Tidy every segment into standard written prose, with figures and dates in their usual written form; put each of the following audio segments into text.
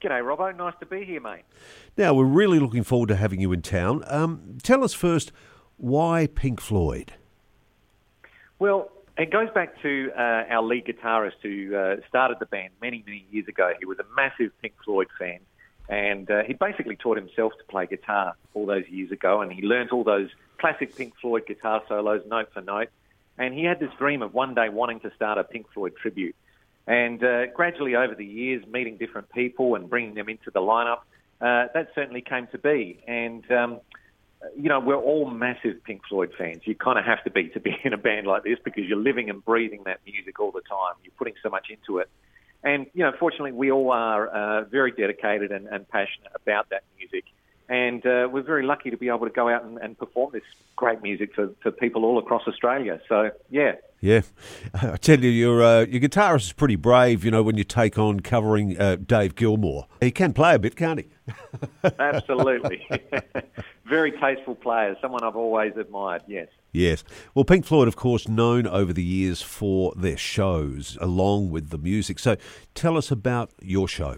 G'day, Robbo. Nice to be here, mate. Now, we're really looking forward to having you in town. Tell us first, why Pink Floyd? Well, it goes back to our lead guitarist who started the band many, many years ago. He was a massive Pink Floyd fan, and he basically taught himself to play guitar all those years ago, and he learnt all those classic Pink Floyd guitar solos note for note, and he had this dream of one day wanting to start a Pink Floyd tribute. And gradually over the years, meeting different people and bringing them into the lineup, that certainly came to be. And, we're all massive Pink Floyd fans. You kind of have to be in a band like this because you're living and breathing that music all the time. You're putting so much into it. And, fortunately, we all are very dedicated and passionate about that music. And we're very lucky to be able to go out and perform this great music for people all across Australia. So, yeah. Yeah. I tell you, your guitarist is pretty brave, when you take on covering Dave Gilmour. He can play a bit, can't he? Absolutely. Very tasteful player, someone I've always admired, yes. Yes. Well, Pink Floyd, of course, known over the years for their shows along with the music. So tell us about your show.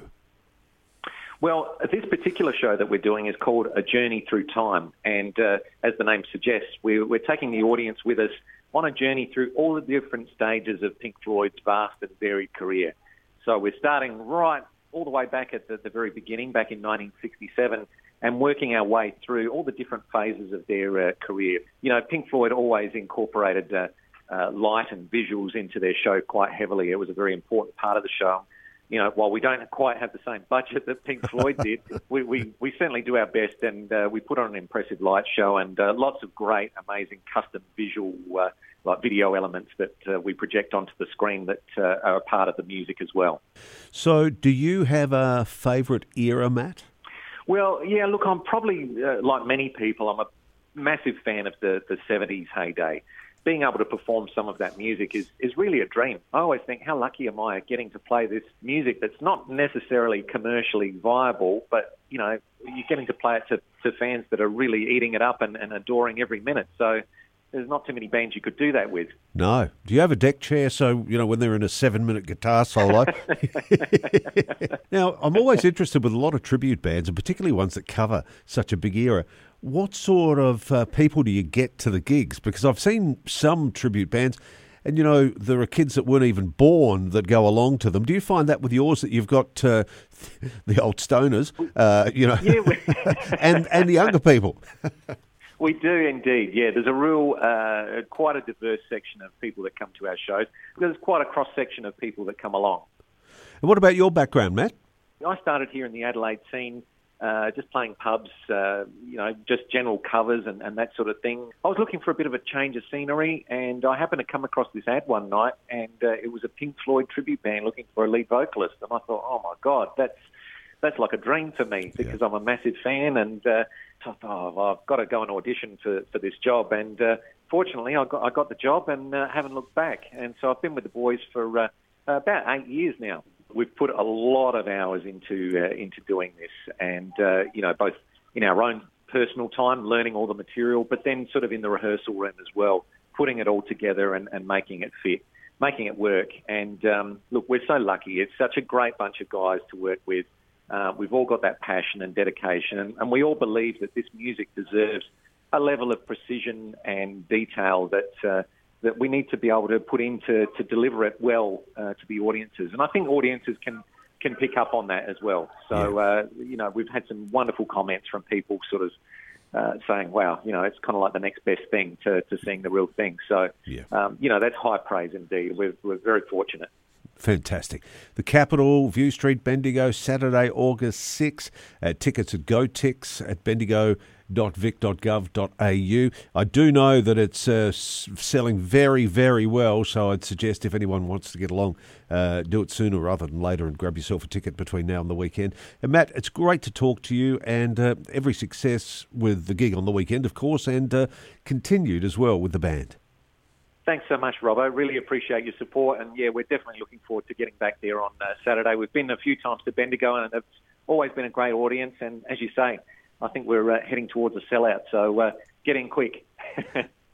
Well, this particular show that we're doing is called A Journey Through Time. And as the name suggests, we're taking the audience with us on a journey through all the different stages of Pink Floyd's vast and varied career. So we're starting right all the way back at the very beginning, back in 1967, and working our way through all the different phases of their career. Pink Floyd always incorporated light and visuals into their show quite heavily. It was a very important part of the show. While we don't quite have the same budget that Pink Floyd did, we certainly do our best, and we put on an impressive light show and lots of great, amazing custom visual like video elements that we project onto the screen that are a part of the music as well. So do you have a favourite era, Matt? Well, yeah, look, I'm probably, like many people, I'm a massive fan of the 70s heyday. Being able to perform some of that music is really a dream. I always think, how lucky am I getting to play this music that's not necessarily commercially viable, but, you're getting to play it to fans that are really eating it up and adoring every minute. So there's not too many bands you could do that with. No. Do you have a deck chair so, when they're in a 7-minute guitar solo? Now, I'm always interested with a lot of tribute bands, and particularly ones that cover such a big era. What sort of people do you get to the gigs? Because I've seen some tribute bands, and, there are kids that weren't even born that go along to them. Do you find that with yours, that you've got the old stoners, Yeah, and the younger people? We do indeed, yeah. There's a real, quite a diverse section of people that come to our shows. There's quite a cross-section of people that come along. And what about your background, Matt? I started here in the Adelaide scene, just playing pubs, just general covers and that sort of thing. I was looking for a bit of a change of scenery, and I happened to come across this ad one night, and it was a Pink Floyd tribute band looking for a lead vocalist. And I thought, oh my God, that's like a dream for me, because I'm a massive fan, and I thought, I've got to go and audition for this job. And fortunately, I got the job and haven't looked back. And so I've been with the boys for about 8 years now. We've put a lot of hours into doing this, and both in our own personal time, learning all the material, but then sort of in the rehearsal room as well, putting it all together and making it fit, making it work. And look, we're so lucky. It's such a great bunch of guys to work with. We've all got that passion and dedication, and we all believe that this music deserves a level of precision and detail that we need to be able to put in to deliver it well to the audiences. And I think audiences can pick up on that as well. So, we've had some wonderful comments from people sort of saying, wow, it's kind of like the next best thing to seeing the real thing. So, that's high praise indeed. We're very fortunate. Fantastic. The Capitol, View Street, Bendigo, Saturday, August 6th. Tickets at GoTix at bendigo.vic.gov.au. I do know that it's selling very, very well, so I'd suggest if anyone wants to get along, do it sooner rather than later and grab yourself a ticket between now and the weekend. And Matt, it's great to talk to you, and every success with the gig on the weekend, of course, and continued as well with the band. Thanks so much, Robbo. Really appreciate your support. And, yeah, we're definitely looking forward to getting back there on Saturday. We've been a few times to Bendigo, and it's always been a great audience. And, as you say, I think we're heading towards a sellout. So get in quick.